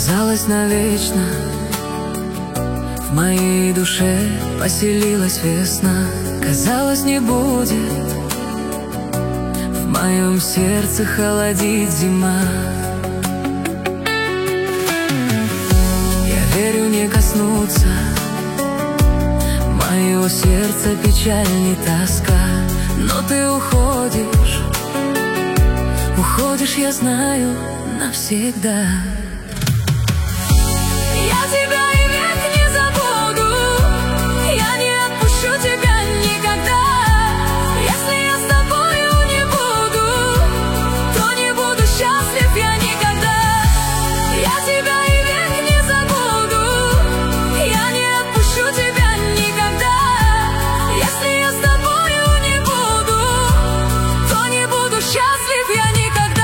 казалось навечно. В моей душе поселилась весна. Казалось, не будет в моем сердце холодить зима. Я верю, не коснуться моего сердца печаль, не тоска. Но ты уходишь, уходишь, я знаю, навсегда. Я тебя и век не забуду, я не отпущу тебя никогда. Если я с тобою не буду, то не буду счастлив я никогда. Я тебя и век не забуду, я не отпущу тебя никогда. Если я с тобою не буду, то не буду счастлив я никогда.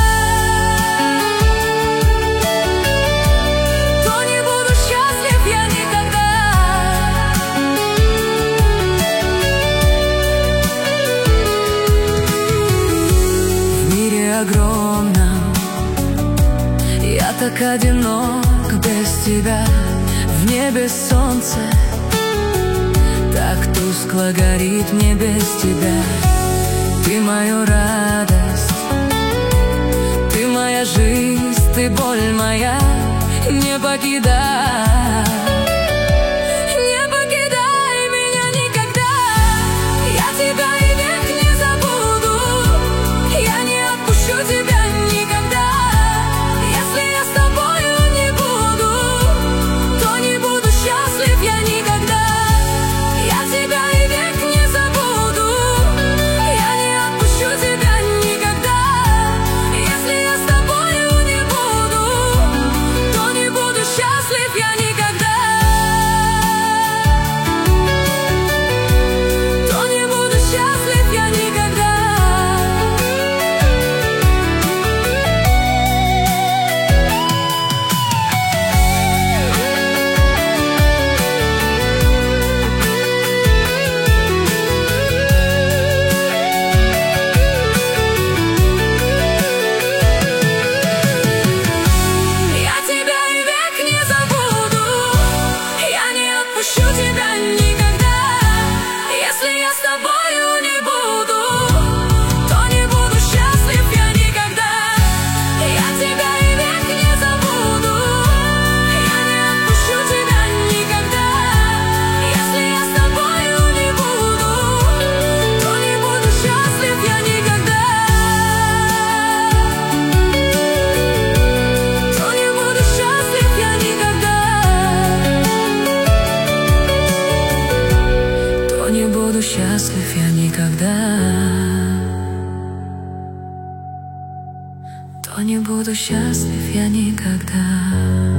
Огромном я так одинок без тебя. В небе солнце так тускло горит мне без тебя. Ты моя радость, ты моя жизнь, ты боль моя. Не покидай, не покидай меня никогда. Я тебя и век не забуду, я не отпущу тебя никогда. Если я с тобою не буду, то не буду счастлив я никогда. Я тебя и век не забуду, я не отпущу тебя никогда. Если я с тобою не буду, то не буду счастлив я никогда. То не буду счастлив я никогда. Я тебя и век не забуду, я не отпущу тебя никогда. Если я с тобою не буду, то не буду счастлив я никогда. Я тебя и век не забуду, я не отпущу тебя никогда. Если я с тобою не буду, то не буду счастлив я никогда. То не буду счастлив я никогда. То не буду счастлив я никогда. То не буду счастлив я никогда.